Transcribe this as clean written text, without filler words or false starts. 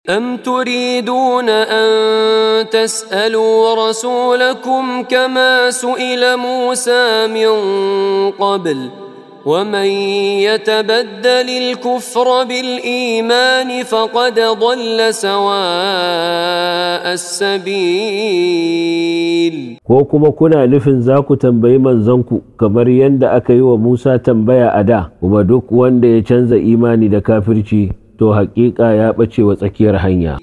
أم تريدون أن تسألوا رسولكم كما سئل موسى من قبل ومن يتبدل الكفر بالإيمان فقد ضل سواء السبيل. ko kuma kuna nufin za ku tambayi manzanku kamar yadda aka yi wa Musa tambaya a da, kuma duk wanda ya canza imani da kafirci to haƙiƙa ya ɓace wa tsakiyar hanya.